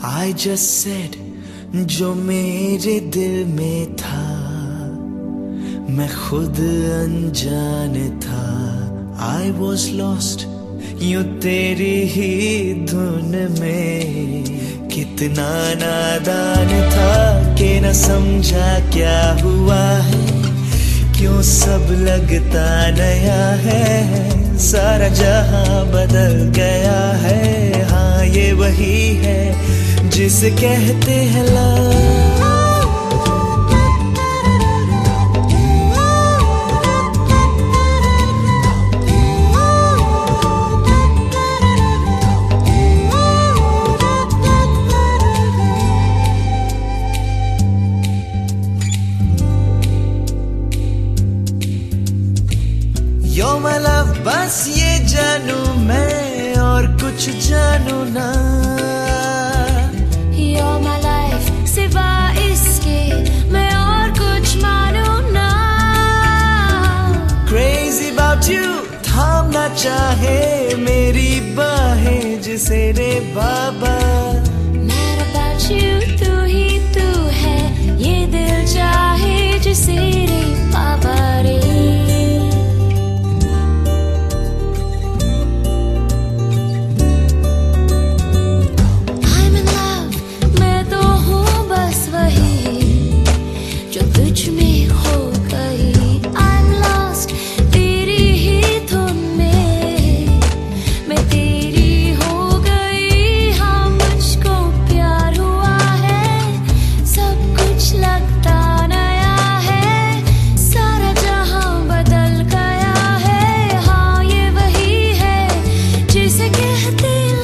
I just said जो मेरे दिल में था, मैं खुद अनजान था। I was lost यूं तेरी ही धुन में, कितना नादान था कि न समझा क्या हुआ है, क्यों सब लगता नया है, सारा जहां बदल गया है। हाँ ये वही है जिसे कहते हैं लव। You're my love, बस ये जानू मैं और कुछ जानू ना। You're my life, सिवा इसके मैं और कुछ मानू ना। Crazy about you, थामना चाहे मेरी बाहें जिसे रे बाबा। Mad about you, तू ही तू है, ये दिल चाहे जिसे रे बाबा रे। तुझ में खो गई, I'm lost तेरी ही धुन में, मैं तेरी हो गई। हाँ मुझको प्यार हुआ है, सब कुछ लगता नया है, सारा जहां बदल गया है। हाँ ये वही है जिसे कहते